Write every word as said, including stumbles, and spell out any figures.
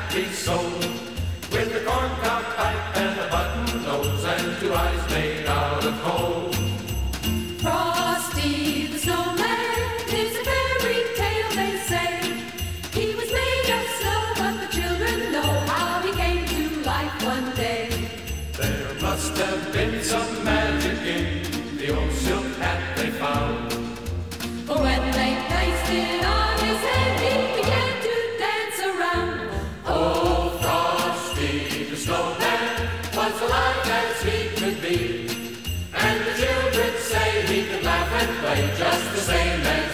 happy soul, with a corncob pipe and a button nose and two eyes made out of coal. Frosty the snowman is a fairy tale, they say. He was made of snow, but the children know how he came to life one day. There must have been some magic in the old silk hat they found. For when they placed it on his head, he began to dance around. Oh, Frosty the snowman was alive as he could be, and the children say he could laugh and play just the same as